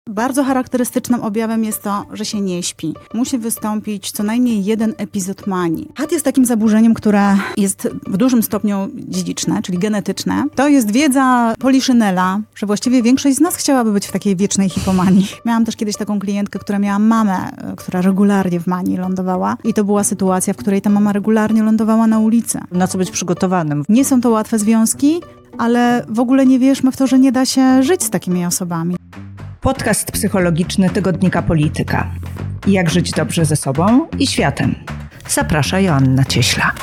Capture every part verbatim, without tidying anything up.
Bardzo charakterystycznym objawem jest to, że się nie śpi. Musi wystąpić co najmniej jeden epizod manii. H A D jest takim zaburzeniem, które jest w dużym stopniu dziedziczne, czyli genetyczne. To jest wiedza Poliszynela, że właściwie większość z nas chciałaby być w takiej wiecznej hipomanii. Miałam też kiedyś taką klientkę, która miała mamę, która regularnie w manii lądowała i to była sytuacja, w której ta mama regularnie lądowała na ulicy. Na co być przygotowanym? Nie są to łatwe związki, ale w ogóle nie wierzmy w to, że nie da się żyć z takimi osobami. Podcast psychologiczny tygodnika Polityka. Jak żyć dobrze ze sobą i światem. Zaprasza Joanna Cieśla.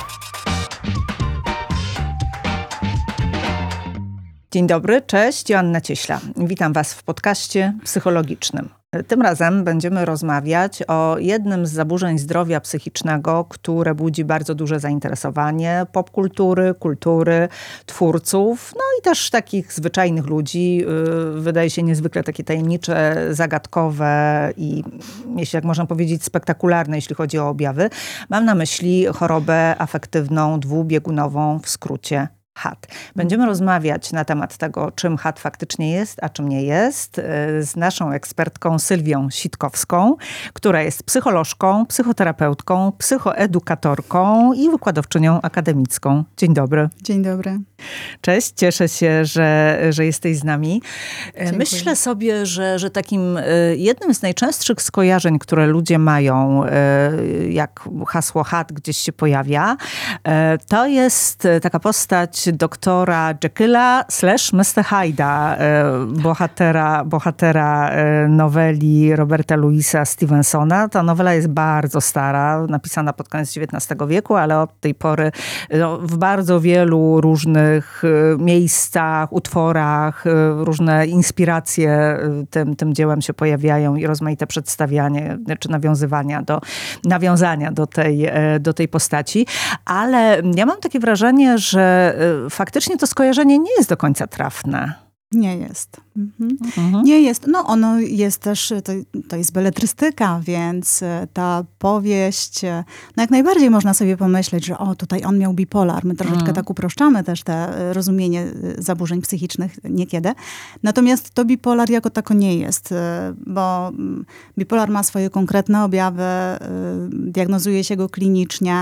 Dzień dobry, cześć, Joanna Cieśla. Witam Was w podcaście psychologicznym. Tym razem będziemy rozmawiać o jednym z zaburzeń zdrowia psychicznego, które budzi bardzo duże zainteresowanie popkultury, kultury, twórców, no i też takich zwyczajnych ludzi. Wydaje się niezwykle takie tajemnicze, zagadkowe i, jeśli jak można powiedzieć, spektakularne, jeśli chodzi o objawy. Mam na myśli chorobę afektywną, dwubiegunową, w skrócie H A D. Będziemy rozmawiać na temat tego, czym H A D faktycznie jest, a czym nie jest, z naszą ekspertką Sylwią Sitkowską, która jest psycholożką, psychoterapeutką, psychoedukatorką i wykładowczynią akademicką. Dzień dobry. Dzień dobry. Cześć, cieszę się, że, że jesteś z nami. Dziękuję. Myślę sobie, że, że takim jednym z najczęstszych skojarzeń, które ludzie mają, jak hasło H A D gdzieś się pojawia, to jest taka postać doktora Jekylla slash mister Hyde'a, bohatera, bohatera noweli Roberta Louisa Stevensona. Ta nowela jest bardzo stara, napisana pod koniec dziewiętnastego wieku, ale od tej pory no, w bardzo wielu różnych miejscach, utworach, różne inspiracje tym, tym dziełem się pojawiają i rozmaite przedstawianie, czy nawiązywania do, nawiązania do tej, do tej postaci. Ale ja mam takie wrażenie, że faktycznie to skojarzenie nie jest do końca trafne. Nie jest. Mhm. Mhm. Nie jest. No ono jest też, to, to jest beletrystyka, więc ta powieść, no jak najbardziej można sobie pomyśleć, że o, tutaj on miał bipolar. My troszeczkę mhm. tak uproszczamy też te rozumienie zaburzeń psychicznych niekiedy. Natomiast to bipolar jako tako nie jest, bo bipolar ma swoje konkretne objawy, diagnozuje się go klinicznie.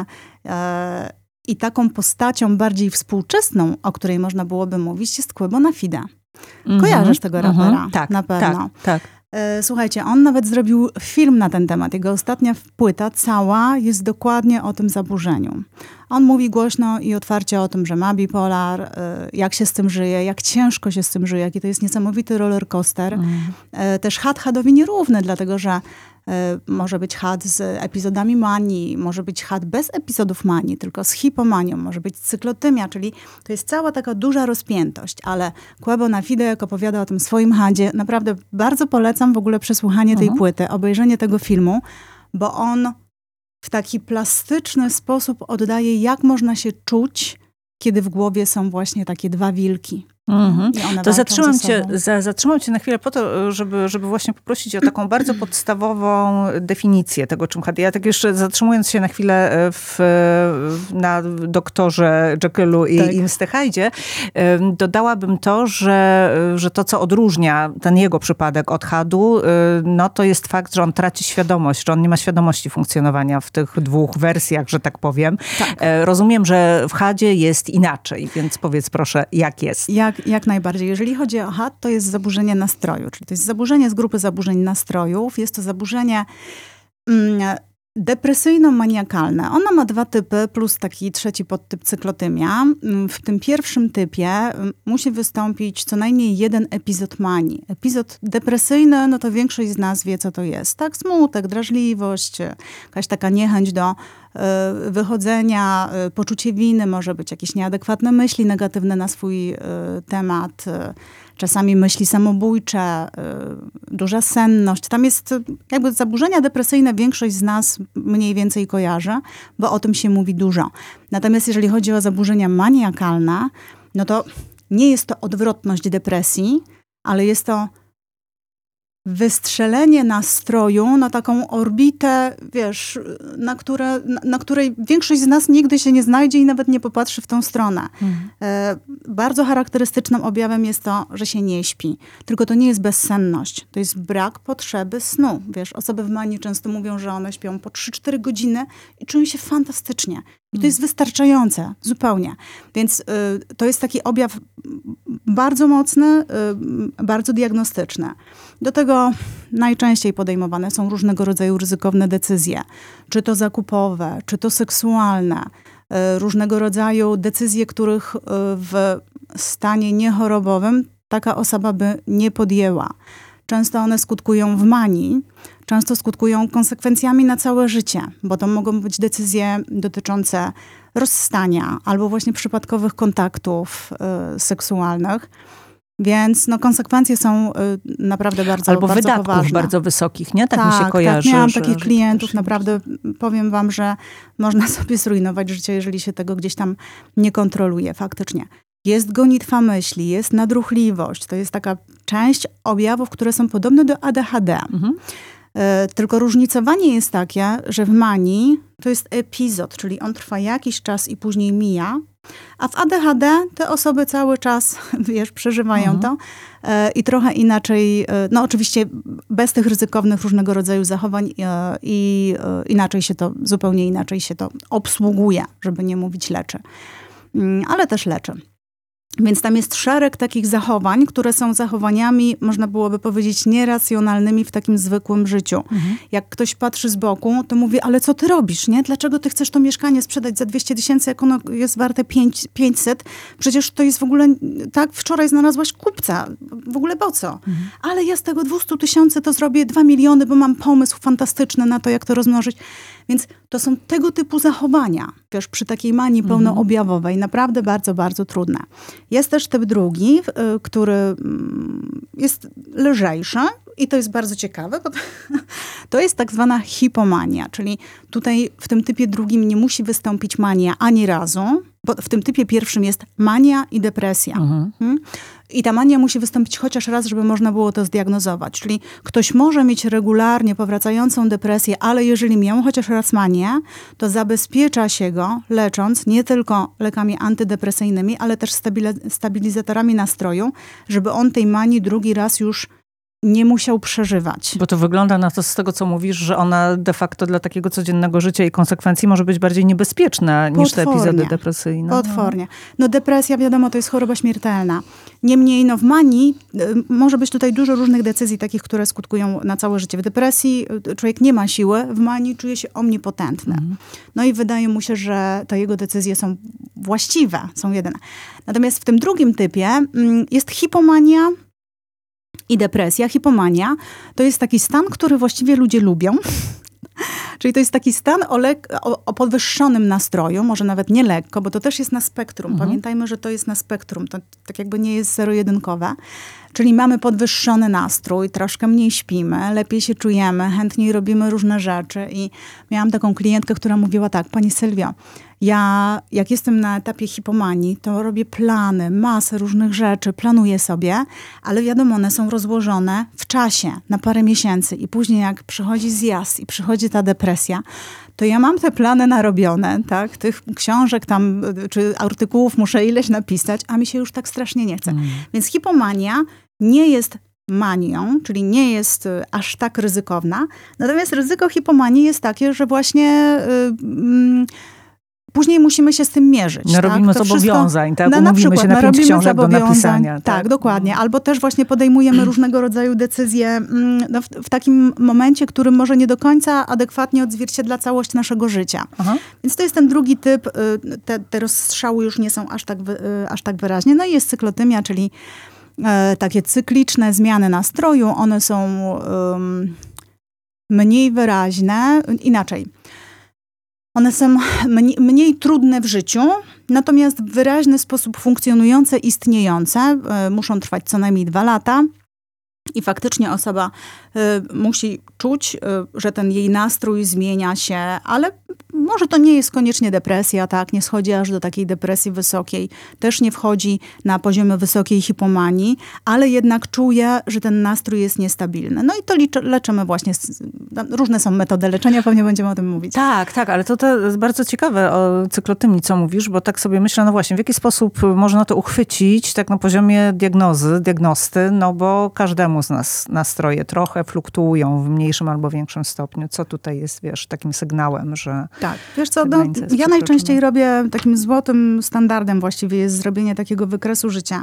I taką postacią bardziej współczesną, o której można byłoby mówić, jest Quebo na Fide. Mm-hmm. Kojarzysz tego rapera? Mm-hmm. Tak, na pewno. Tak, tak. Słuchajcie, on nawet zrobił film na ten temat. Jego ostatnia płyta cała jest dokładnie o tym zaburzeniu. On mówi głośno i otwarcie o tym, że ma bipolar, jak się z tym żyje, jak ciężko się z tym żyje, jaki to jest niesamowity roller coaster. Mm. Też H A D H A D-owi nierówny, dlatego że może być H A D z epizodami manii, może być H A D bez epizodów manii, tylko z hipomanią, może być cyklotymia, czyli to jest cała taka duża rozpiętość, ale Quebo na Fide, jak opowiada o tym swoim H A D-zie, naprawdę bardzo polecam w ogóle przesłuchanie mhm. tej płyty, obejrzenie tego filmu, bo on w taki plastyczny sposób oddaje, jak można się czuć, kiedy w głowie są właśnie takie dwa wilki. Mm-hmm. To zatrzymam cię, za, zatrzymam cię na chwilę po to, żeby, żeby właśnie poprosić o taką bardzo podstawową definicję tego, czym H A D. Ja tak jeszcze zatrzymując się na chwilę w, na doktorze Jekyllu i, tak. i mister Hyde'zie, dodałabym to, że, że to, co odróżnia ten jego przypadek od H A D-u, no to jest fakt, że on traci świadomość, że on nie ma świadomości funkcjonowania w tych dwóch wersjach, że tak powiem. Tak. Rozumiem, że w H A D-zie jest inaczej, więc powiedz proszę, jak jest? Jak Jak najbardziej. Jeżeli chodzi o H A D, to jest zaburzenie nastroju, czyli to jest zaburzenie z grupy zaburzeń nastrojów. Jest to zaburzenie mm, depresyjno-maniakalne. Ono ma dwa typy, plus taki trzeci podtyp cyklotymia. W tym pierwszym typie musi wystąpić co najmniej jeden epizod manii. Epizod depresyjny, no to większość z nas wie, co to jest. Tak, smutek, drażliwość, jakaś taka niechęć do wychodzenia, poczucie winy, może być jakieś nieadekwatne myśli negatywne na swój temat, czasami myśli samobójcze, duża senność. Tam jest jakby zaburzenia depresyjne, większość z nas mniej więcej kojarzy, bo o tym się mówi dużo. Natomiast jeżeli chodzi o zaburzenia maniakalne, no to nie jest to odwrotność depresji, ale jest to wystrzelenie nastroju na taką orbitę, wiesz, na, które, na, na której większość z nas nigdy się nie znajdzie i nawet nie popatrzy w tą stronę. Mhm. E, bardzo charakterystycznym objawem jest to, że się nie śpi. Tylko to nie jest bezsenność. To jest brak potrzeby snu. Wiesz, osoby w manii często mówią, że one śpią po trzy cztery godziny i czują się fantastycznie. I to jest wystarczające, zupełnie. Więc y, to jest taki objaw bardzo mocny, y, bardzo diagnostyczny. Do tego najczęściej podejmowane są różnego rodzaju ryzykowne decyzje. Czy to zakupowe, czy to seksualne. Y, różnego rodzaju decyzje, których y, w stanie niechorobowym taka osoba by nie podjęła. Często one skutkują w manii, często skutkują konsekwencjami na całe życie, bo to mogą być decyzje dotyczące rozstania albo właśnie przypadkowych kontaktów y, seksualnych. Więc no, konsekwencje są y, naprawdę bardzo, albo bardzo wydatków poważne. bardzo wysokich, nie? Tak, tak mi się kojarzy. Tak, miałam że, takich że klientów, się... naprawdę powiem wam, że można sobie zrujnować życie, jeżeli się tego gdzieś tam nie kontroluje faktycznie. Jest gonitwa myśli, jest nadruchliwość. To jest taka część objawów, które są podobne do A D H D. Mhm. Y, tylko różnicowanie jest takie, że w manii to jest epizod, czyli on trwa jakiś czas i później mija. A w A D H D te osoby cały czas, wiesz, przeżywają mhm. to y, i trochę inaczej, y, no oczywiście bez tych ryzykownych różnego rodzaju zachowań y, i y, inaczej się to, zupełnie inaczej się to obsługuje, żeby nie mówić leczy. Y, ale też leczy. Więc tam jest szereg takich zachowań, które są zachowaniami, można byłoby powiedzieć, nieracjonalnymi w takim zwykłym życiu. Mhm. Jak ktoś patrzy z boku, to mówi, ale co ty robisz, nie? Dlaczego ty chcesz to mieszkanie sprzedać za dwieście tysięcy, jak ono jest warte pięćset? Przecież to jest w ogóle, tak, wczoraj znalazłaś kupca. W ogóle po co? Mhm. Ale ja z tego dwieście tysięcy to zrobię dwa miliony, bo mam pomysł fantastyczny na to, jak to rozmnożyć. Więc to są tego typu zachowania, wiesz, przy takiej manii pełnoobjawowej, naprawdę bardzo, bardzo trudne. Jest też typ drugi, który jest lżejszy i to jest bardzo ciekawe, bo to jest tak zwana hipomania, czyli tutaj w tym typie drugim nie musi wystąpić mania ani razu, bo w tym typie pierwszym jest mania i depresja. Mhm. I ta mania musi wystąpić chociaż raz, żeby można było to zdiagnozować. Czyli ktoś może mieć regularnie powracającą depresję, ale jeżeli miał chociaż raz manię, to zabezpiecza się go, lecząc nie tylko lekami antydepresyjnymi, ale też stabilizatorami nastroju, żeby on tej manii drugi raz już nie musiał przeżywać. Bo to wygląda na to z tego, co mówisz, że ona de facto dla takiego codziennego życia i konsekwencji może być bardziej niebezpieczna niż te epizody depresyjne. Potwornie. No depresja, wiadomo, to jest choroba śmiertelna. Niemniej no w manii y, może być tutaj dużo różnych decyzji takich, które skutkują na całe życie. W depresji człowiek nie ma siły, w manii czuje się omnipotentny. Mhm. No i wydaje mu się, że te jego decyzje są właściwe, są jedyne. Natomiast w tym drugim typie y, jest hipomania i depresja, hipomania, to jest taki stan, który właściwie ludzie lubią. Czyli to jest taki stan o, lek- o, o podwyższonym nastroju, może nawet nie lekko, bo to też jest na spektrum. Mhm. Pamiętajmy, że to jest na spektrum, to tak jakby nie jest zero-jedynkowe. Czyli mamy podwyższony nastrój, troszkę mniej śpimy, lepiej się czujemy, chętniej robimy różne rzeczy. I miałam taką klientkę, która mówiła tak, pani Sylwio, ja jak jestem na etapie hipomanii, to robię plany, masę różnych rzeczy, planuję sobie, ale wiadomo, one są rozłożone w czasie, na parę miesięcy. I później jak przychodzi zjazd i przychodzi ta depresja, to ja mam te plany narobione, tak? Tych książek tam, czy artykułów muszę ileś napisać, a mi się już tak strasznie nie chce. Mm. Więc hipomania nie jest manią, czyli nie jest aż tak ryzykowna. Natomiast ryzyko hipomanii jest takie, że właśnie Yy, później musimy się z tym mierzyć. No, tak? robimy To zobowiązań, tak? No, Umówimy na przykład, się na pięć książek do napisania. Tak, tak, dokładnie. Albo też właśnie podejmujemy różnego rodzaju decyzje no, w, w takim momencie, który może nie do końca adekwatnie odzwierciedla całość naszego życia. Aha. Więc to jest ten drugi typ. Te, te rozstrzały już nie są aż tak, aż tak wyraźnie. No i jest cyklotymia, czyli e, takie cykliczne zmiany nastroju. One są um, mniej wyraźne. Inaczej. One są mniej, mniej trudne w życiu, natomiast w wyraźny sposób funkcjonujące, istniejące. Y, muszą trwać co najmniej dwa lata. I faktycznie osoba y, musi czuć, y, że ten jej nastrój zmienia się, ale może to nie jest koniecznie depresja, tak, nie schodzi aż do takiej depresji wysokiej, też nie wchodzi na poziomie wysokiej hipomanii, ale jednak czuje, że ten nastrój jest niestabilny. No i to liczy, leczymy właśnie, różne są metody leczenia, pewnie będziemy o tym mówić. Tak, tak, ale to, to jest bardzo ciekawe o cyklotymii, co mówisz, bo tak sobie myślę, no właśnie, w jaki sposób można to uchwycić tak na poziomie diagnozy, diagnosty, no bo każdemu z nas nastroje trochę fluktuują w mniejszym albo większym stopniu. Co tutaj jest, wiesz, takim sygnałem, że... Tak, wiesz co, no, ja najczęściej robię, takim złotym standardem właściwie jest zrobienie takiego wykresu życia.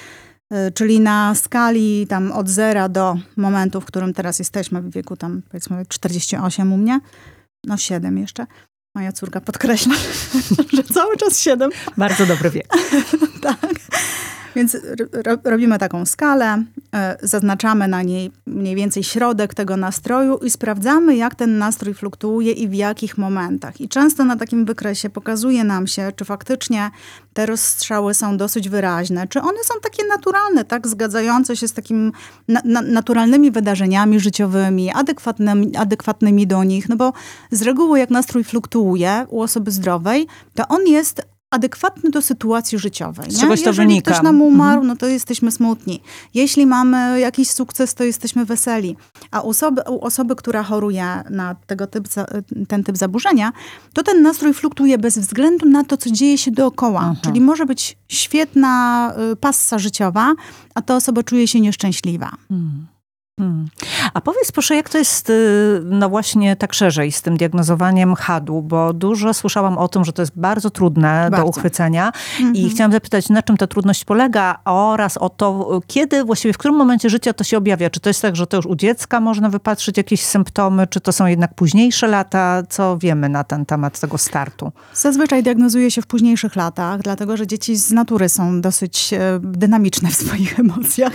Czyli na skali tam od zera do momentu, w którym teraz jesteśmy, w wieku tam powiedzmy czterdzieści osiem u mnie, no siedem jeszcze. Moja córka podkreśla, że cały czas siedem. Bardzo dobry wiek. Tak. Więc ro- robimy taką skalę, y, zaznaczamy na niej mniej więcej środek tego nastroju i sprawdzamy, jak ten nastrój fluktuuje i w jakich momentach. I często na takim wykresie pokazuje nam się, czy faktycznie te rozstrzały są dosyć wyraźne, czy one są takie naturalne, tak, zgadzające się z takimi na, na, naturalnymi wydarzeniami życiowymi, adekwatnymi, adekwatnymi do nich. No bo z reguły jak nastrój fluktuuje u osoby zdrowej, to on jest adekwatny do sytuacji życiowej. Z czegoś to Jeżeli wynika. ktoś nam umarł, Mhm. no to jesteśmy smutni. Jeśli mamy jakiś sukces, to jesteśmy weseli. A u osoby, u osoby która choruje na tego typ, ten typ zaburzenia, to ten nastrój fluktuuje bez względu na to, co dzieje się dookoła. Aha. Czyli może być świetna passa życiowa, a ta osoba czuje się nieszczęśliwa. Hmm. Hmm. A powiedz proszę, jak to jest no właśnie tak szerzej z tym diagnozowaniem chadu, bo dużo słyszałam o tym, że to jest bardzo trudne Bardzo. do uchwycenia Mhm. i chciałam zapytać, na czym ta trudność polega oraz o to, kiedy właściwie, w którym momencie życia to się objawia? Czy to jest tak, że to już u dziecka można wypatrzyć jakieś symptomy, czy to są jednak późniejsze lata? Co wiemy na ten temat tego startu? Zazwyczaj diagnozuje się w późniejszych latach, dlatego że dzieci z natury są dosyć e, dynamiczne w swoich emocjach.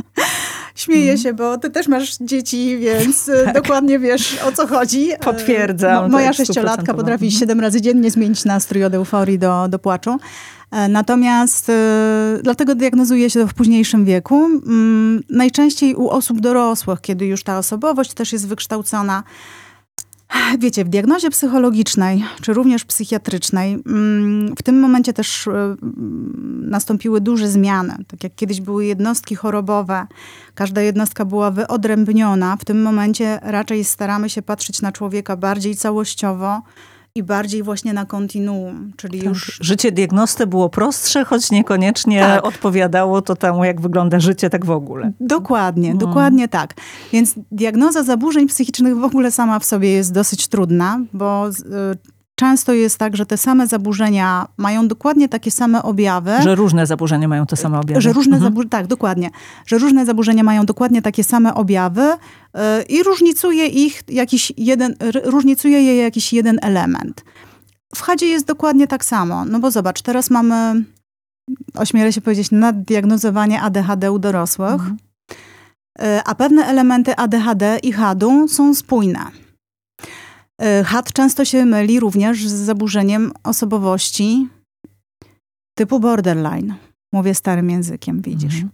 Śmieję się, bo ty też masz dzieci, więc tak. dokładnie wiesz, o co chodzi. Potwierdzam. No, moja sześciolatka potrafi mhm. siedem razy dziennie zmienić nastrój od euforii do, do płaczu. Natomiast y, dlatego diagnozuje się to w późniejszym wieku. Y, najczęściej u osób dorosłych, kiedy już ta osobowość też jest wykształcona. Wiecie, w diagnozie psychologicznej, czy również psychiatrycznej, w tym momencie też nastąpiły duże zmiany. Tak jak kiedyś były jednostki chorobowe, każda jednostka była wyodrębniona. W tym momencie raczej staramy się patrzeć na człowieka bardziej całościowo i bardziej właśnie na kontinuum, czyli tak. już... Życie diagnosty było prostsze, choć niekoniecznie tak. odpowiadało to temu, jak wygląda życie tak w ogóle. Dokładnie, hmm. dokładnie tak. Więc diagnoza zaburzeń psychicznych w ogóle sama w sobie jest dosyć trudna, bo... Y, Często jest tak, że te same zaburzenia mają dokładnie takie same objawy. Że różne zaburzenia mają te same objawy. Że różne mhm. zabu- tak, dokładnie. Że różne zaburzenia mają dokładnie takie same objawy yy, i różnicuje ich jakiś jeden, r- różnicuje je jakiś jeden element. W chadzie jest dokładnie tak samo. No bo zobacz, teraz mamy, ośmielę się powiedzieć, naddiagnozowanie A D H D u dorosłych, mhm. yy, a pewne elementy A D H D i chadu są spójne. Chad często się myli również z zaburzeniem osobowości typu borderline. Mówię starym językiem, widzisz. Mhm.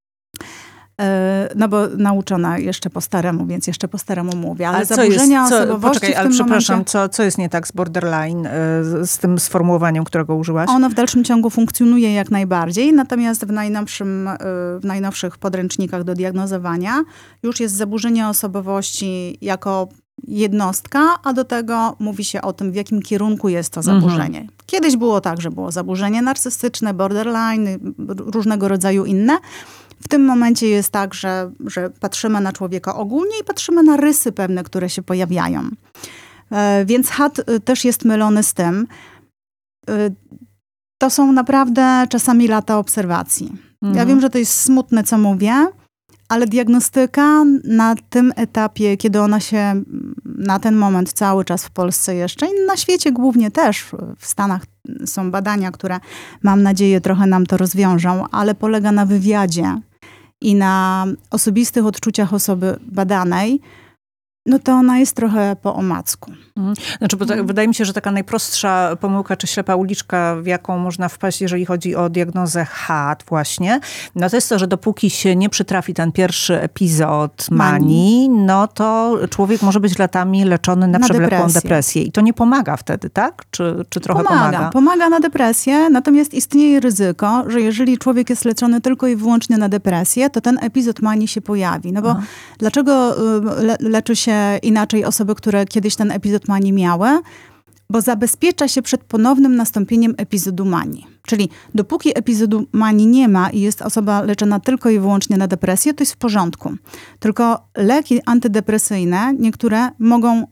No bo nauczona jeszcze po staremu, więc jeszcze po staremu mówię. Ale, ale zaburzenia jest, co, osobowości poczekaj, w tym ale przepraszam, momencie, co, co jest nie tak z borderline, z, z tym sformułowaniem, którego użyłaś? Ono w dalszym ciągu funkcjonuje jak najbardziej, natomiast w, najnowszym, w najnowszych podręcznikach do diagnozowania już jest zaburzenie osobowości jako jednostka, a do tego mówi się o tym, w jakim kierunku jest to zaburzenie. Mhm. Kiedyś było tak, że było zaburzenie narcystyczne, borderline, różnego rodzaju inne. W tym momencie jest tak, że, że patrzymy na człowieka ogólnie i patrzymy na rysy pewne, które się pojawiają. E, więc chad też jest mylony z tym. E, to są naprawdę czasami lata obserwacji. Mhm. Ja wiem, że to jest smutne, co mówię, ale diagnostyka na tym etapie, kiedy ona się na ten moment cały czas w Polsce jeszcze i na świecie głównie też, w Stanach są badania, które mam nadzieję trochę nam to rozwiążą, ale polega na wywiadzie i na osobistych odczuciach osoby badanej. no to ona jest trochę po omacku. Mhm. Znaczy, bo tak, mhm. wydaje mi się, że taka najprostsza pomyłka czy ślepa uliczka, w jaką można wpaść, jeżeli chodzi o diagnozę H A T właśnie, no to jest to, że dopóki się nie przytrafi ten pierwszy epizod manii, manii no to człowiek może być latami leczony na, na przewlekłą depresję. depresję. I to nie pomaga wtedy, tak? Czy, czy trochę pomaga? Pomaga. Pomaga na depresję, natomiast istnieje ryzyko, że jeżeli człowiek jest leczony tylko i wyłącznie na depresję, to ten epizod manii się pojawi. No bo Aha. dlaczego le- leczy się inaczej osoby, które kiedyś ten epizod manii miały? Bo zabezpiecza się przed ponownym nastąpieniem epizodu manii. Czyli dopóki epizodu manii nie ma i jest osoba leczona tylko i wyłącznie na depresję, to jest w porządku. Tylko leki antydepresyjne niektóre mogą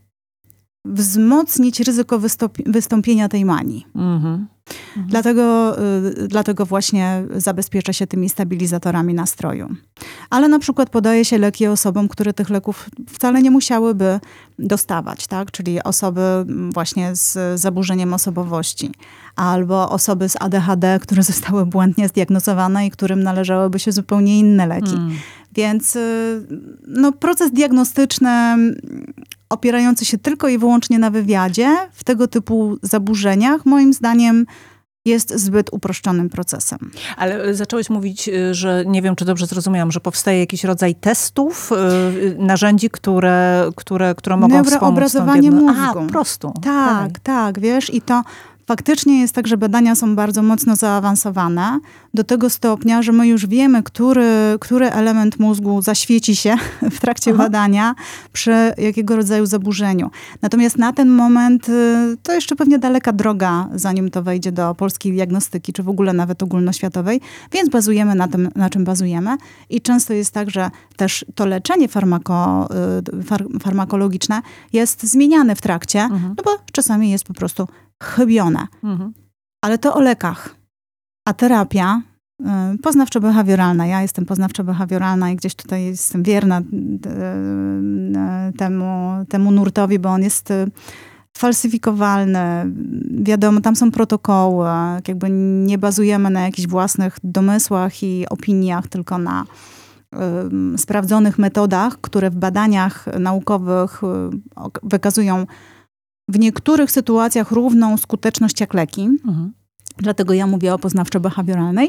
wzmocnić ryzyko wystąpi- wystąpienia tej manii. Mhm. Mhm. Dlatego, y, dlatego właśnie zabezpiecza się tymi stabilizatorami nastroju. Ale na przykład podaje się leki osobom, które tych leków wcale nie musiałyby dostawać, tak? Czyli osoby właśnie z zaburzeniem osobowości. Albo osoby z A D H D, które zostały błędnie zdiagnozowane i którym należałyby się zupełnie inne leki. Mm. Więc y, no, proces diagnostyczny opierający się tylko i wyłącznie na wywiadzie w tego typu zaburzeniach, moim zdaniem jest zbyt uproszczonym procesem. Ale zacząłeś mówić, że nie wiem, czy dobrze zrozumiałam, że powstaje jakiś rodzaj testów, narzędzi, które, które, które mogą wspomóc. Neuroobrazowanie mózgu. A, po prostu. Tak, okay. tak, wiesz, i to faktycznie jest tak, że badania są bardzo mocno zaawansowane do tego stopnia, że my już wiemy, który, który element mózgu zaświeci się w trakcie Aha. badania przy jakiego rodzaju zaburzeniu. Natomiast na ten moment to jeszcze pewnie daleka droga, zanim to wejdzie do polskiej diagnostyki, czy w ogóle nawet ogólnoświatowej, więc bazujemy na tym, na czym bazujemy. I często jest tak, że też to leczenie farmako, far, farmakologiczne jest zmieniane w trakcie, mhm. no bo czasami jest po prostu chybione. Mhm. Ale to o lekach. A terapia y, poznawczo-behawioralna. Ja jestem poznawczo-behawioralna i gdzieś tutaj jestem wierna y, y, temu, temu nurtowi, bo on jest y, falsyfikowalny. Wiadomo, tam są protokoły. Jakby nie bazujemy na jakichś własnych domysłach i opiniach, tylko na y, sprawdzonych metodach, które w badaniach naukowych y, wykazują w niektórych sytuacjach równą skuteczność jak leki, mhm. dlatego ja mówię o poznawczo-behawioralnej,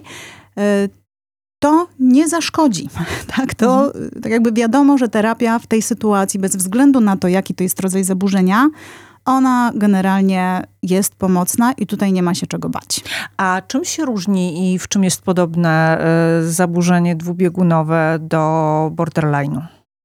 to nie zaszkodzi. Tak, to mhm. tak jakby wiadomo, że terapia w tej sytuacji, bez względu na to, jaki to jest rodzaj zaburzenia, ona generalnie jest pomocna i tutaj nie ma się czego bać. A czym się różni i w czym jest podobne zaburzenie dwubiegunowe do borderline'u?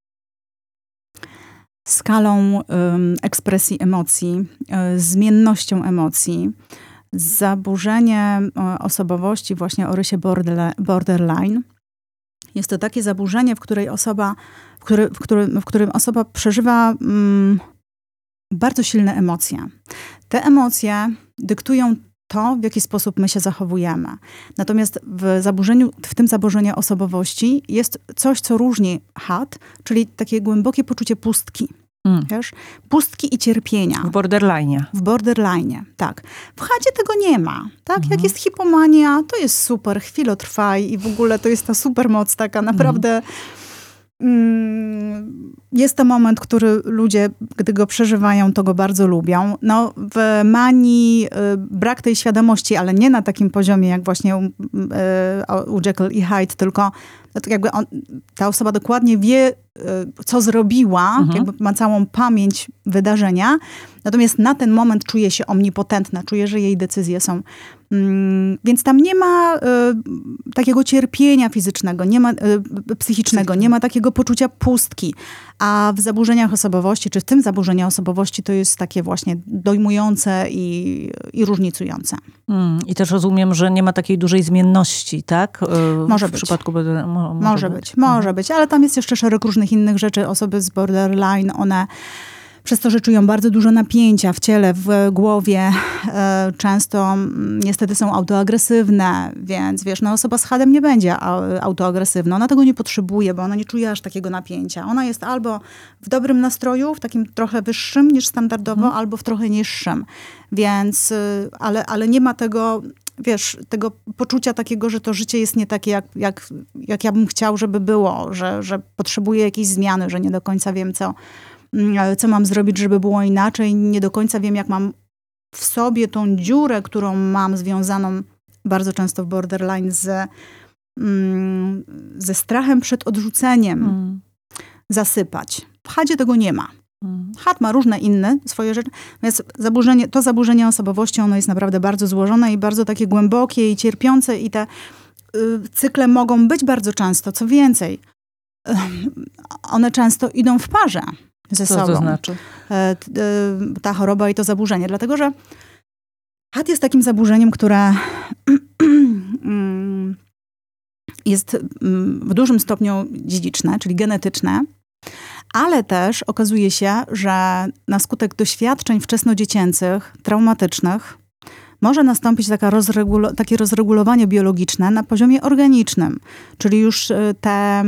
Skalą y, ekspresji emocji, y, zmiennością emocji, zaburzenie y, osobowości właśnie o rysie borderline. Jest to takie zaburzenie, w której osoba, w, który, w, którym, w którym osoba przeżywa y, bardzo silne emocje. Te emocje dyktują to, w jaki sposób my się zachowujemy. Natomiast w zaburzeniu, w tym zaburzeniu osobowości jest coś, co różni H A T, czyli takie głębokie poczucie pustki. Mm. Wiesz? Pustki i cierpienia. W borderline. W borderline, tak. W chacie tego nie ma. Tak? Mm. Jak jest hipomania, to jest super, chwilotrwaj i w ogóle to jest ta supermoc taka naprawdę... Mm. Jest to moment, który ludzie, gdy go przeżywają, to go bardzo lubią. No, w manii brak tej świadomości, ale nie na takim poziomie, jak właśnie u, u Jekyll i Hyde, tylko jakby on, ta osoba dokładnie wie, co zrobiła, mhm. jakby ma całą pamięć wydarzenia. Natomiast na ten moment czuje się omnipotentna, czuje, że jej decyzje są... Mm, więc tam nie ma y, takiego cierpienia fizycznego, nie ma y, psychicznego, nie ma takiego poczucia pustki. A w zaburzeniach osobowości, czy w tym zaburzeniu osobowości, to jest takie właśnie dojmujące i, i różnicujące. Mm, I też rozumiem, że nie ma takiej dużej zmienności, tak? Y, może w być. Przypadku border, mo, może, może być. być. Może mhm. być, ale tam jest jeszcze szereg różnych innych rzeczy. Osoby z borderline, one... Przez to, że czują bardzo dużo napięcia w ciele, w głowie, e, często m, niestety są autoagresywne, więc wiesz, no osoba z H A D-em nie będzie a, autoagresywna. Ona tego nie potrzebuje, bo ona nie czuje aż takiego napięcia. Ona jest albo w dobrym nastroju, w takim trochę wyższym niż standardowo, hmm. albo w trochę niższym. Więc, ale, ale nie ma tego... Wiesz, tego poczucia takiego, że to życie jest nie takie, jak, jak, jak ja bym chciał, żeby było, że, że potrzebuję jakiejś zmiany, że nie do końca wiem, co, co mam zrobić, żeby było inaczej. Nie do końca wiem, jak mam w sobie tą dziurę, którą mam związaną bardzo często w borderline z, ze strachem przed odrzuceniem, mm. zasypać. W chadzie tego nie ma. Mm. Chat ma różne inne swoje rzeczy, więc zaburzenie, to zaburzenie osobowości, ono jest naprawdę bardzo złożone i bardzo takie głębokie i cierpiące i te y, cykle mogą być bardzo często. Co więcej, y, one często idą w parze ze Co sobą. Co to znaczy? Y, y, ta choroba i to zaburzenie. Dlatego, że chat jest takim zaburzeniem, które jest w dużym stopniu dziedziczne, czyli genetyczne, ale też okazuje się, że na skutek doświadczeń wczesnodziecięcych, traumatycznych, może nastąpić taka rozregulo- takie rozregulowanie biologiczne na poziomie organicznym, czyli już te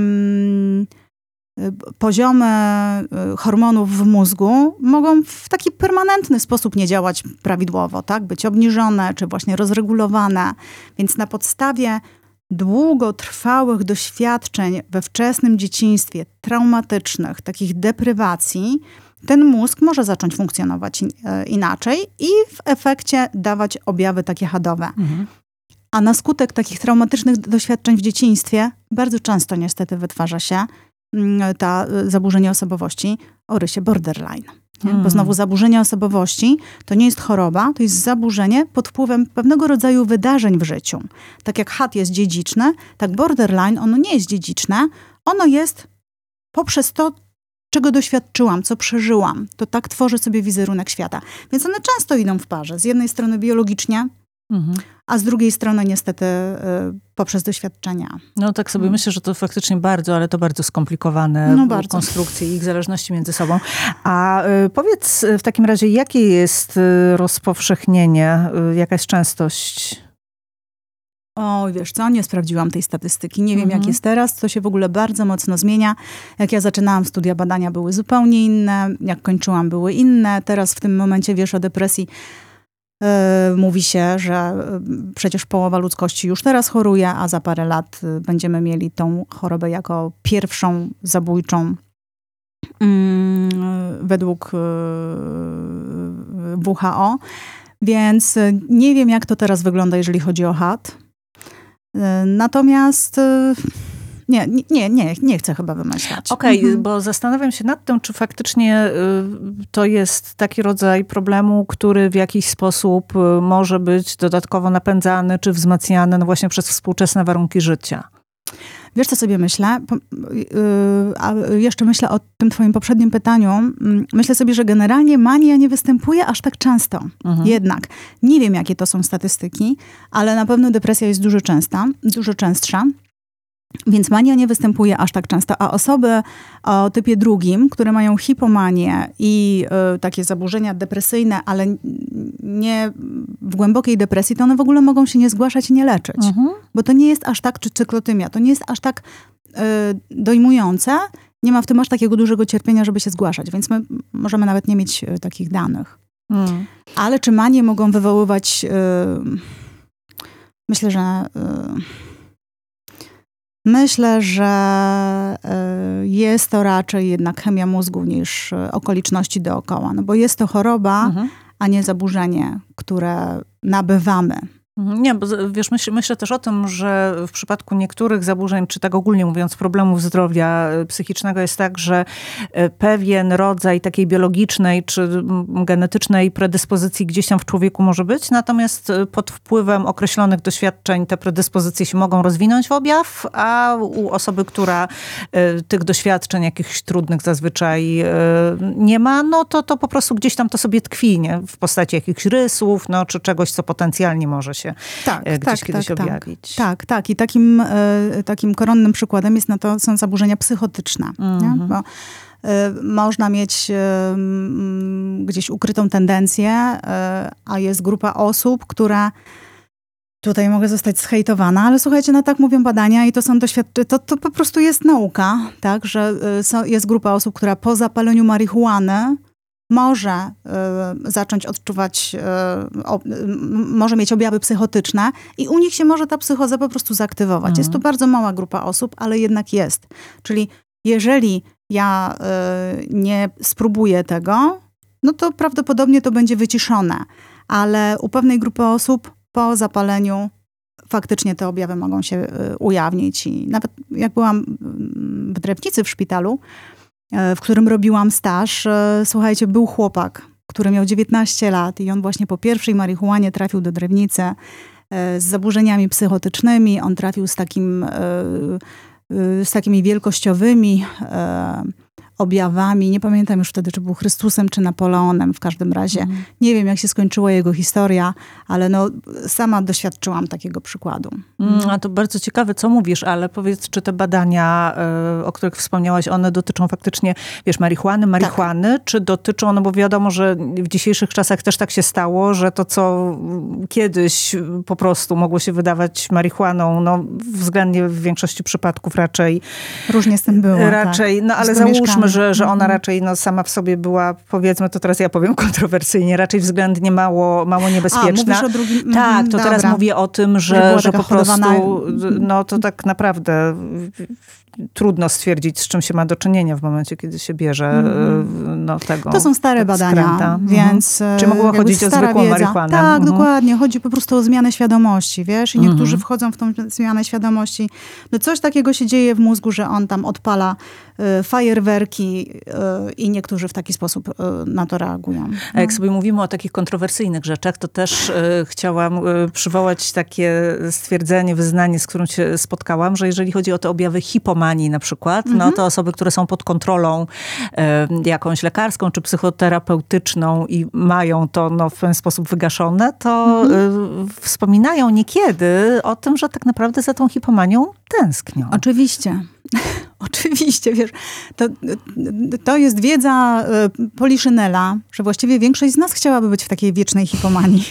poziomy hormonów w mózgu mogą w taki permanentny sposób nie działać prawidłowo, tak? Być obniżone, czy właśnie rozregulowane. Więc na podstawie długotrwałych doświadczeń we wczesnym dzieciństwie, traumatycznych, takich deprywacji, ten mózg może zacząć funkcjonować inaczej i w efekcie dawać objawy takie chadowe. Mhm. A na skutek takich traumatycznych doświadczeń w dzieciństwie bardzo często niestety wytwarza się ta zaburzenie osobowości o rysie borderline. Hmm. Bo znowu zaburzenie osobowości to nie jest choroba, to jest zaburzenie pod wpływem pewnego rodzaju wydarzeń w życiu. Tak jak chat jest dziedziczne, tak borderline, ono nie jest dziedziczne, ono jest poprzez to, czego doświadczyłam, co przeżyłam. To tak tworzy sobie wizerunek świata. Więc one często idą w parze. Z jednej strony biologicznie, mhm. a z drugiej strony niestety y, poprzez doświadczenia. No tak sobie hmm. myślę, że to faktycznie bardzo, ale to bardzo skomplikowane no bardzo. konstrukcje i ich zależności między sobą. A y, powiedz w takim razie, jakie jest y, rozpowszechnienie, y, jaka jest częstość? Oj, wiesz co, nie sprawdziłam tej statystyki. Nie wiem, mhm. jak jest teraz. To się w ogóle bardzo mocno zmienia. Jak ja zaczynałam studia, badania były zupełnie inne. Jak kończyłam, były inne. Teraz w tym momencie, wiesz, o depresji yy, mówi się, że yy, przecież połowa ludzkości już teraz choruje, a za parę lat yy, będziemy mieli tą chorobę jako pierwszą zabójczą yy, według yy, W H O. Więc yy, nie wiem, jak to teraz wygląda, jeżeli chodzi o chat. Natomiast nie, nie, nie, nie chcę chyba wymyślać. Okej, okay, mhm. bo zastanawiam się nad tym, czy faktycznie to jest taki rodzaj problemu, który w jakiś sposób może być dodatkowo napędzany czy wzmacniany no właśnie przez współczesne warunki życia. Wiesz, co sobie myślę? A jeszcze myślę o tym twoim poprzednim pytaniu. Myślę sobie, że generalnie mania nie występuje aż tak często. Mhm. Jednak nie wiem, jakie to są statystyki, ale na pewno depresja jest dużo częsta, dużo częstsza. Więc mania nie występuje aż tak często, a osoby o typie drugim, które mają hipomanię i y, takie zaburzenia depresyjne, ale nie w głębokiej depresji, to one w ogóle mogą się nie zgłaszać i nie leczyć. Mhm. Bo to nie jest aż tak, czy cyklotymia, to nie jest aż tak y, dojmujące, nie ma w tym aż takiego dużego cierpienia, żeby się zgłaszać, więc my możemy nawet nie mieć y, takich danych. Mhm. Ale czy manie mogą wywoływać, y, myślę, że... Y, Myślę, że jest to raczej jednak chemia mózgu niż okoliczności dookoła. No bo jest to choroba, mhm. a nie zaburzenie, które nabywamy. Nie, bo wiesz, myśl, myślę też o tym, że w przypadku niektórych zaburzeń, czy tak ogólnie mówiąc, problemów zdrowia psychicznego jest tak, że pewien rodzaj takiej biologicznej czy genetycznej predyspozycji gdzieś tam w człowieku może być, natomiast pod wpływem określonych doświadczeń te predyspozycje się mogą rozwinąć w objaw, a u osoby, która tych doświadczeń jakichś trudnych zazwyczaj nie ma, no to, to po prostu gdzieś tam to sobie tkwi, nie? W postaci jakichś rysów, no, czy czegoś, co potencjalnie może się tak, gdzieś tak, kiedyś tak, objawić. Tak, tak, tak. I takim, y, takim koronnym przykładem jest na to, są zaburzenia psychotyczne. Mm-hmm. Bo y, można mieć y, y, gdzieś ukrytą tendencję, y, a jest grupa osób, która tutaj mogę zostać zhejtowana, ale słuchajcie, no tak mówią badania i to są doświadczenia, to, to po prostu jest nauka, tak, że y, so, jest grupa osób, która po zapaleniu marihuany może y, zacząć odczuwać, y, o, y, może mieć objawy psychotyczne i u nich się może ta psychoza po prostu zaaktywować. Mhm. Jest to bardzo mała grupa osób, ale jednak jest. Czyli jeżeli ja y, nie spróbuję tego, no to prawdopodobnie to będzie wyciszone. Ale u pewnej grupy osób po zapaleniu faktycznie te objawy mogą się y, ujawnić. I nawet jak byłam w Drewnicy w szpitalu, y, w którym robiłam staż, y, słuchajcie, był chłopak, który miał dziewiętnaście lat i on właśnie po pierwszej marihuanie trafił do Drewnicy y, z zaburzeniami psychotycznymi. On trafił z takim, y, y, z takimi wielkościowymi y, objawami. Nie pamiętam już wtedy, czy był Chrystusem, czy Napoleonem. W każdym razie mm. nie wiem, jak się skończyła jego historia, ale no, sama doświadczyłam takiego przykładu. Mm, a to bardzo ciekawe, co mówisz, ale powiedz, czy te badania, y, o których wspomniałaś, one dotyczą faktycznie, wiesz, marihuany, marihuany, tak. czy dotyczą, no bo wiadomo, że w dzisiejszych czasach też tak się stało, że to, co kiedyś po prostu mogło się wydawać marihuaną, no względnie w większości przypadków raczej... Różnie z tym było. Raczej, tak. no ale załóżmy, że, że ona raczej no, sama w sobie była, powiedzmy, to teraz ja powiem kontrowersyjnie, raczej względnie mało, mało niebezpieczna. A, mówisz o drugim... Tak, to Dobra. teraz mówię o tym, że, że, że po hodowana... prostu, no to tak naprawdę trudno stwierdzić, z czym się ma do czynienia w momencie, kiedy się bierze mm. no, tego. To są stare badania, skręta. więc... Czy mogło chodzić o zwykłą wiedza. marihuanę? Tak, mhm. dokładnie. Chodzi po prostu o zmianę świadomości, wiesz? I niektórzy mhm. wchodzą w tą zmianę świadomości. No coś takiego się dzieje w mózgu, że on tam odpala y, fajerwerki y, i niektórzy w taki sposób y, na to reagują. A jak sobie mówimy o takich kontrowersyjnych rzeczach, to też y, chciałam y, przywołać takie stwierdzenie, wyznanie, z którym się spotkałam, że jeżeli chodzi o te objawy hipomanii na przykład, mhm. no to osoby, które są pod kontrolą y, jakąś lekarską czy psychoterapeutyczną i mają to no, w ten sposób wygaszone, to mhm. y, wspominają niekiedy o tym, że tak naprawdę za tą hipomanią tęsknią. Oczywiście. Oczywiście, wiesz, to, to jest wiedza Poliszynela, że właściwie większość z nas chciałaby być w takiej wiecznej hipomanii.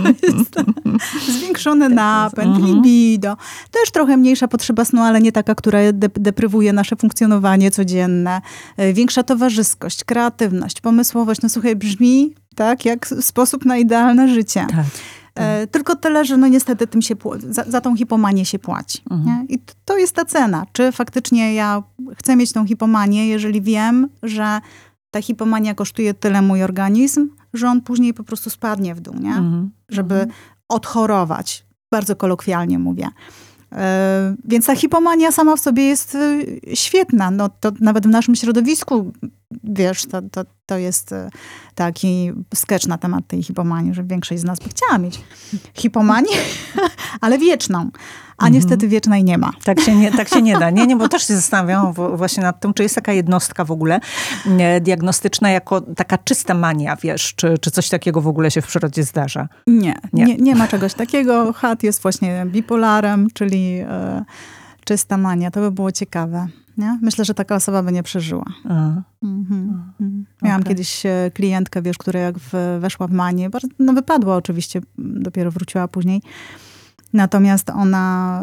Zwiększony napęd, libido. Też trochę mniejsza potrzeba snu, ale nie taka, która de- deprywuje nasze funkcjonowanie codzienne. Większa towarzyskość, kreatywność, pomysłowość. No słuchaj, brzmi tak jak sposób na idealne życie. Tak. Tylko tyle, że no niestety tym się, za, za tą hipomanię się płaci. Mhm. Nie? I to jest ta cena. Czy faktycznie ja chcę mieć tą hipomanię, jeżeli wiem, że ta hipomania kosztuje tyle mój organizm, że on później po prostu spadnie w dół, nie? Mhm. Żeby mhm. odchorować. Bardzo kolokwialnie mówię. Yy, więc ta hipomania sama w sobie jest yy, świetna. No to nawet w naszym środowisku, wiesz, to, to, to jest yy, taki sketch na temat tej hipomanii, że większość z nas by chciała mieć hipomanię, ale wieczną. A mhm. niestety wiecznej nie ma. Tak się nie, tak się nie da. Nie, nie, bo też się zastanawiam właśnie nad tym, czy jest taka jednostka w ogóle nie, diagnostyczna jako taka czysta mania, wiesz, czy, czy coś takiego w ogóle się w przyrodzie zdarza? Nie, nie, nie, nie ma czegoś takiego. Had jest właśnie bipolarem, czyli e, czysta mania. To by było ciekawe. Nie? Myślę, że taka osoba by nie przeżyła. Mhm. Mhm. Miałam okay. kiedyś klientkę, wiesz, która jak w, weszła w manię, bardzo, no wypadła oczywiście, dopiero wróciła później. Natomiast ona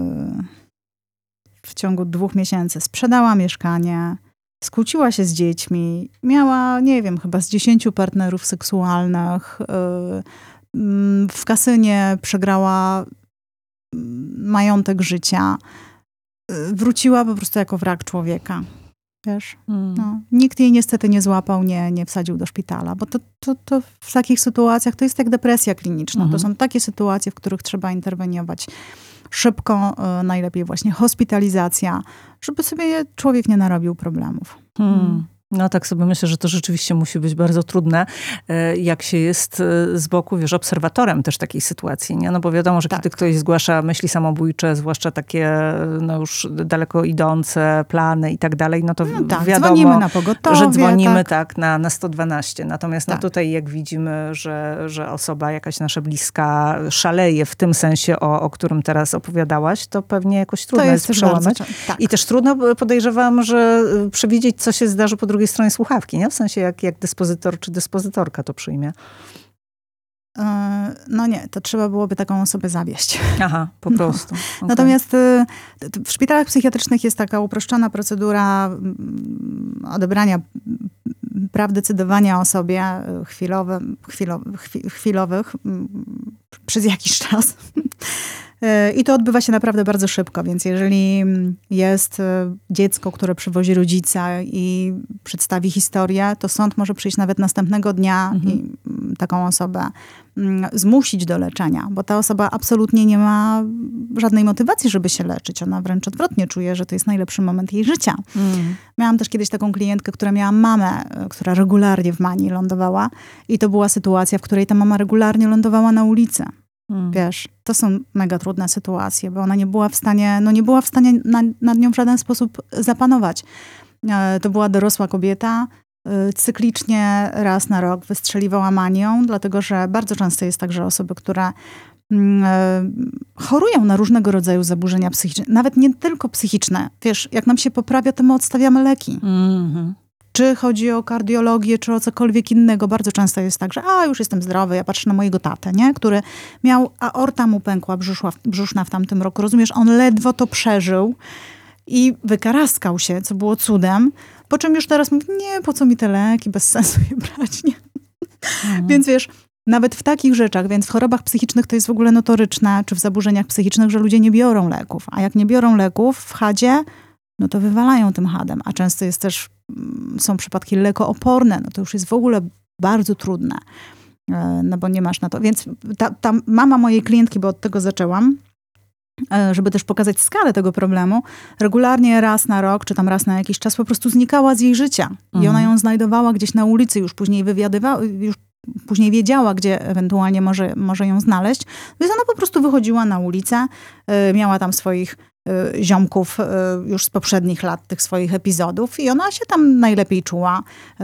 y, w ciągu dwóch miesięcy sprzedała mieszkanie, skłóciła się z dziećmi, miała, nie wiem, chyba z dziesięciu partnerów seksualnych, y, y, w kasynie przegrała majątek życia, y, wróciła po prostu jako wrak człowieka. Wiesz? Mm. No. Nikt jej niestety nie złapał, nie, nie wsadził do szpitala, bo to, to, to w takich sytuacjach to jest jak depresja kliniczna. Mm. To są takie sytuacje, w których trzeba interweniować szybko, y, najlepiej właśnie hospitalizacja, żeby sobie człowiek nie narobił problemów. Mm. Mm. No tak sobie myślę, że to rzeczywiście musi być bardzo trudne, jak się jest z boku, wiesz, obserwatorem też takiej sytuacji, nie? No bo wiadomo, że tak. kiedy ktoś zgłasza myśli samobójcze, zwłaszcza takie no już daleko idące plany i tak dalej, no to no tak, wiadomo, dzwonimy na pogotowie, że dzwonimy tak, tak na, na sto dwanaście. Natomiast tak. no tutaj jak widzimy, że, że osoba jakaś nasza bliska szaleje w tym sensie, o, o którym teraz opowiadałaś, to pewnie jakoś trudno to jest, jest przełamać. Tak. I też trudno, podejrzewam, że przewidzieć, co się zdarzy po drugiej stronie słuchawki, nie? W sensie jak, jak dyspozytor czy dyspozytorka to przyjmie. No nie, to trzeba byłoby taką osobę zawieść. Aha, po prostu. No. Okay. Natomiast w szpitalach psychiatrycznych jest taka uproszczona procedura odebrania praw decydowania o sobie chwilowe, chwilo, chwilowych przez jakiś czas. I to odbywa się naprawdę bardzo szybko, więc jeżeli jest dziecko, które przywozi rodzica i przedstawi historię, to sąd może przyjść nawet następnego dnia mhm. i taką osobę zmusić do leczenia, bo ta osoba absolutnie nie ma żadnej motywacji, żeby się leczyć. Ona wręcz odwrotnie czuje, że to jest najlepszy moment jej życia. Mm. Miałam też kiedyś taką klientkę, która miała mamę, która regularnie w manii lądowała i to była sytuacja, w której ta mama regularnie lądowała na ulicy. Mm. Wiesz, to są mega trudne sytuacje, bo ona nie była w stanie, no nie była w stanie nad, nad nią w żaden sposób zapanować. To była dorosła kobieta, cyklicznie raz na rok wystrzeliwała manią, dlatego że bardzo często jest tak, że osoby, które chorują na różnego rodzaju zaburzenia psychiczne, nawet nie tylko psychiczne. Wiesz, jak nam się poprawia, to my odstawiamy leki. Mm-hmm. Czy chodzi o kardiologię, czy o cokolwiek innego. Bardzo często jest tak, że a, już jestem zdrowy, ja patrzę na mojego tatę, nie? Który miał, aorta mu pękła brzuszła, brzuszna w tamtym roku. Rozumiesz, on ledwo to przeżył i wykaraskał się, co było cudem. Po czym już teraz mówi, nie, po co mi te leki, bez sensu je brać, nie? Mhm. Więc wiesz, nawet w takich rzeczach, więc w chorobach psychicznych to jest w ogóle notoryczne, czy w zaburzeniach psychicznych, że ludzie nie biorą leków. A jak nie biorą leków w chadzie, no to wywalają tym chadem. A często jest też, są przypadki lekooporne, no to już jest w ogóle bardzo trudne. No bo nie masz na to. Więc ta, ta mama mojej klientki, bo od tego zaczęłam, żeby też pokazać skalę tego problemu, regularnie raz na rok, czy tam raz na jakiś czas po prostu znikała z jej życia. Mhm. I ona ją znajdowała gdzieś na ulicy, już później wywiadywała, już później wiedziała, gdzie ewentualnie może, może ją znaleźć. Więc ona po prostu wychodziła na ulicę, miała tam swoich ziomków już z poprzednich lat, tych swoich epizodów i ona się tam najlepiej czuła.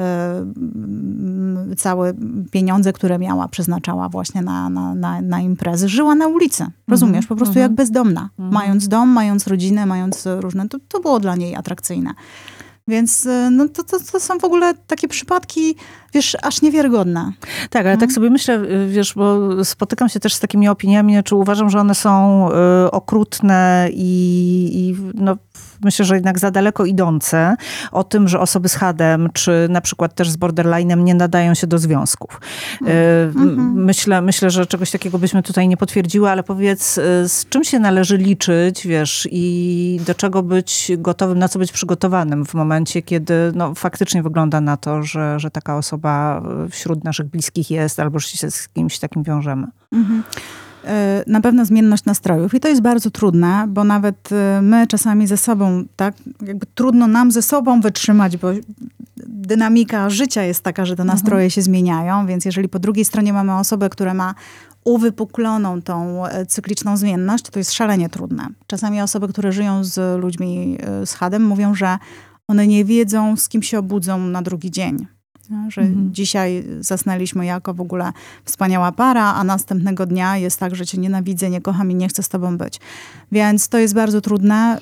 Całe pieniądze, które miała, przeznaczała właśnie na, na, na, na imprezy. Żyła na ulicy, rozumiesz? Mm-hmm. Po prostu mm-hmm. jak bezdomna. Mm-hmm. Mając dom, mając rodzinę, mając różne, to, to było dla niej atrakcyjne. Więc no, to, to, to są w ogóle takie przypadki, wiesz, aż niewiarygodne. Tak, ale hmm. tak sobie myślę, wiesz, bo spotykam się też z takimi opiniami, czy uważam, że one są y, okrutne i, i no, myślę, że jednak za daleko idące o tym, że osoby z hadem, czy na przykład też z borderline'em nie nadają się do związków. Mm-hmm. Myślę, myślę, że czegoś takiego byśmy tutaj nie potwierdziły, ale powiedz, z czym się należy liczyć, wiesz, i do czego być gotowym, na co być przygotowanym w momencie, kiedy no, faktycznie wygląda na to, że, że taka osoba wśród naszych bliskich jest, albo że się z kimś takim wiążemy. Mm-hmm. Na pewno zmienność nastrojów i to jest bardzo trudne, bo nawet my czasami ze sobą, tak, jakby trudno nam ze sobą wytrzymać, bo dynamika życia jest taka, że te nastroje mhm. się zmieniają, więc jeżeli po drugiej stronie mamy osobę, która ma uwypukloną tą cykliczną zmienność, to jest szalenie trudne. Czasami osoby, które żyją z ludźmi z hadem, mówią, że one nie wiedzą, z kim się obudzą na drugi dzień. No, że mhm. dzisiaj zasnęliśmy jako w ogóle wspaniała para, a następnego dnia jest tak, że cię nienawidzę, nie kocham i nie chcę z tobą być. Więc to jest bardzo trudne.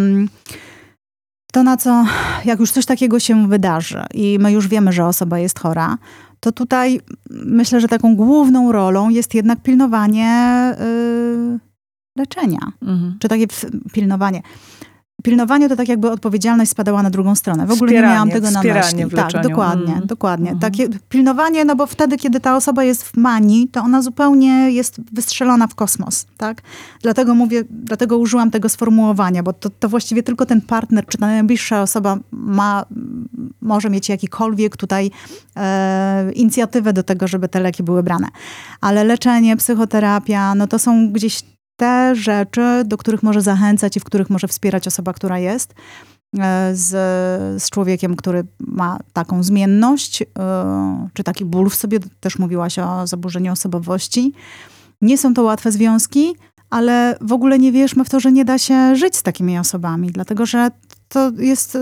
To na co, jak już coś takiego się wydarzy i my już wiemy, że osoba jest chora, to tutaj myślę, że taką główną rolą jest jednak pilnowanie yy, leczenia. Mhm. Czy takie pilnowanie... Pilnowanie to tak jakby odpowiedzialność spadała na drugą stronę. W ogóle wspieranie, nie miałam tego na myśli. Tak, dokładnie, mm. dokładnie. Mm. Takie pilnowanie, no bo wtedy, kiedy ta osoba jest w manii, to ona zupełnie jest wystrzelona w kosmos, tak? Dlatego mówię, dlatego użyłam tego sformułowania, bo to, to właściwie tylko ten partner, czy ta najbliższa osoba ma, może mieć jakikolwiek tutaj e, inicjatywę do tego, żeby te leki były brane. Ale leczenie, psychoterapia, no to są gdzieś te rzeczy, do których może zachęcać i w których może wspierać osoba, która jest z, z człowiekiem, który ma taką zmienność, czy taki ból w sobie. Też mówiłaś o zaburzeniu osobowości. Nie są to łatwe związki, ale w ogóle nie wierzmy w to, że nie da się żyć z takimi osobami, dlatego że to jest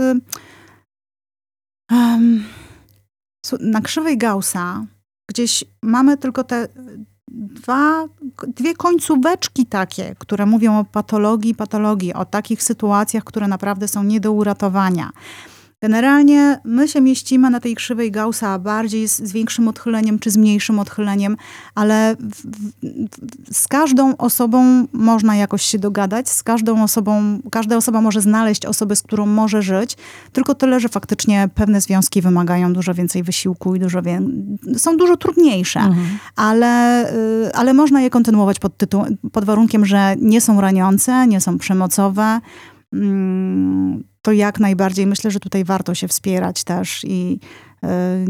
um, na krzywej Gaussa gdzieś mamy tylko te Dwa, dwie końcóweczki takie, które mówią o patologii, patologii, o takich sytuacjach, które naprawdę są nie do uratowania. Generalnie my się mieścimy na tej krzywej Gaussa bardziej z, z większym odchyleniem czy z mniejszym odchyleniem, ale w, w, z każdą osobą można jakoś się dogadać, z każdą osobą, każda osoba może znaleźć osobę, z którą może żyć, tylko tyle, że faktycznie pewne związki wymagają dużo więcej wysiłku i dużo wie, są dużo trudniejsze, mhm. ale, ale można je kontynuować pod, tytuł, pod warunkiem, że nie są raniące, nie są przemocowe. To jak najbardziej myślę, że tutaj warto się wspierać też i yy,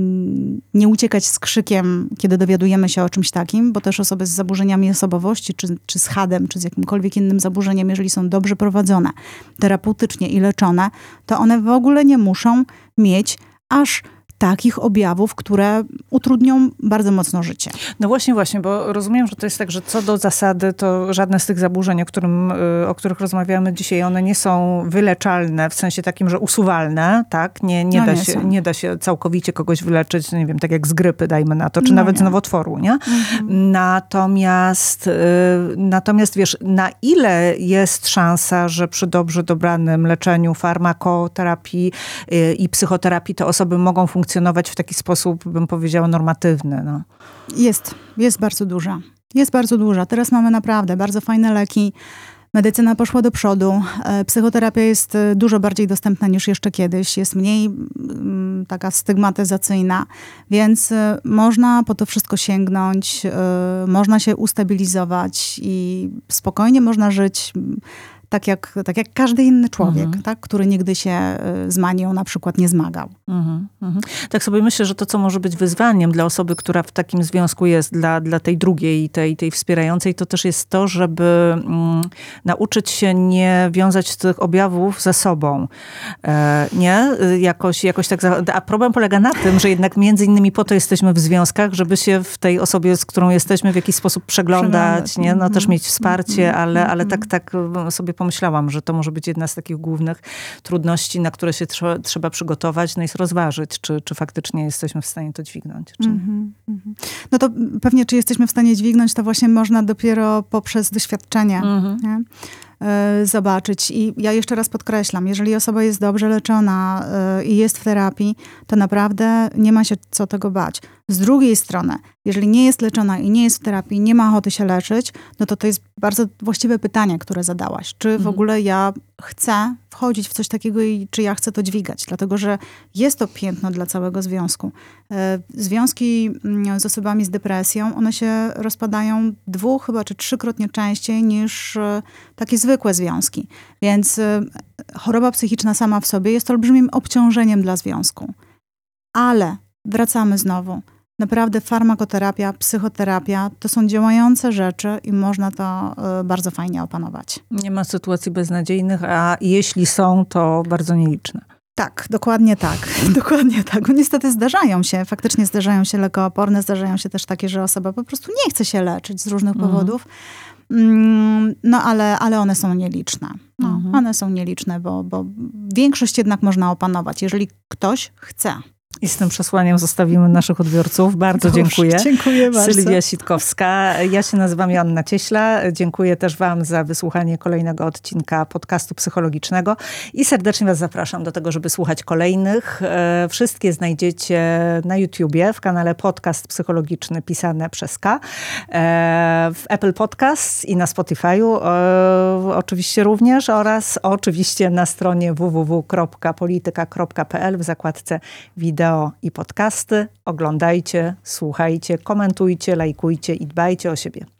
nie uciekać z krzykiem, kiedy dowiadujemy się o czymś takim, bo też osoby z zaburzeniami osobowości, czy, czy z hadem, czy z jakimkolwiek innym zaburzeniem, jeżeli są dobrze prowadzone terapeutycznie i leczone, to one w ogóle nie muszą mieć aż takich objawów, które utrudnią bardzo mocno życie. No właśnie, właśnie, bo rozumiem, że to jest tak, że co do zasady, to żadne z tych zaburzeń, o, którym, o których rozmawiamy dzisiaj, one nie są wyleczalne, w sensie takim, że usuwalne, tak? Nie, nie, no da, nie, się, nie da się całkowicie kogoś wyleczyć, nie wiem, tak jak z grypy, dajmy na to, czy no nawet nie. z nowotworu, nie? Mhm. Natomiast, natomiast wiesz, na ile jest szansa, że przy dobrze dobranym leczeniu, farmakoterapii i psychoterapii te osoby mogą funkcjonować w taki sposób, bym powiedziała, normatywny. No. Jest, jest bardzo duża. Jest bardzo duża. Teraz mamy naprawdę bardzo fajne leki. Medycyna poszła do przodu. Psychoterapia jest dużo bardziej dostępna niż jeszcze kiedyś. Jest mniej m, taka stygmatyzacyjna, więc można po to wszystko sięgnąć. Y, można się ustabilizować i spokojnie można żyć tak jak, tak jak każdy inny człowiek, mhm. tak? Który nigdy się z manią na przykład nie zmagał. Mhm, mhm. Tak sobie myślę, że to, co może być wyzwaniem dla osoby, która w takim związku jest, dla, dla tej drugiej, tej, tej wspierającej, to też jest to, żeby mm, nauczyć się nie wiązać tych objawów ze sobą. E, nie? Jakoś, jakoś tak. A problem polega na tym, że jednak między innymi po to jesteśmy w związkach, żeby się w tej osobie, z którą jesteśmy, w jakiś sposób przeglądać, przeglądać. Nie? No, też mieć wsparcie, ale, ale tak, tak sobie pomyślałam, że to może być jedna z takich głównych trudności, na które się trzeba, trzeba przygotować, no i rozważyć, czy, czy faktycznie jesteśmy w stanie to dźwignąć. Czy... Mm-hmm, mm-hmm. No to pewnie, czy jesteśmy w stanie dźwignąć, to właśnie można dopiero poprzez doświadczenie mm-hmm. nie? Y, zobaczyć. I ja jeszcze raz podkreślam, jeżeli osoba jest dobrze leczona y, i jest w terapii, to naprawdę nie ma się co tego bać. Z drugiej strony, jeżeli nie jest leczona i nie jest w terapii, nie ma ochoty się leczyć, no to to jest bardzo właściwe pytanie, które zadałaś. Czy w mhm. ogóle ja chcę wchodzić w coś takiego i czy ja chcę to dźwigać? Dlatego, że jest to piętno dla całego związku. Związki z osobami z depresją, one się rozpadają dwu, chyba czy trzykrotnie częściej niż takie zwykłe związki. Więc choroba psychiczna sama w sobie jest olbrzymim obciążeniem dla związku. Ale wracamy znowu. Naprawdę farmakoterapia, psychoterapia to są działające rzeczy i można to y, bardzo fajnie opanować. Nie ma sytuacji beznadziejnych, a jeśli są, to bardzo nieliczne. Tak, dokładnie tak. dokładnie tak. Bo niestety zdarzają się, faktycznie zdarzają się lekooporne, zdarzają się też takie, że osoba po prostu nie chce się leczyć z różnych mm. powodów. Mm, no ale, ale one są nieliczne. No, mm. One są nieliczne, bo, bo większość jednak można opanować, jeżeli ktoś chce. I z tym przesłaniem zostawimy naszych odbiorców. Bardzo Dobrze, dziękuję. Dziękuję bardzo. Sylwia Sitkowska. Ja się nazywam Joanna Cieśla. Dziękuję też wam za wysłuchanie kolejnego odcinka podcastu psychologicznego i serdecznie was zapraszam do tego, żeby słuchać kolejnych. Wszystkie znajdziecie na YouTubie w kanale Podcast Psychologiczny pisane przez K, w Apple Podcasts i na Spotify'u oczywiście również oraz oczywiście na stronie w w w kropka polityka kropka p l w zakładce wideo i podcasty. Oglądajcie, słuchajcie, komentujcie, lajkujcie i dbajcie o siebie.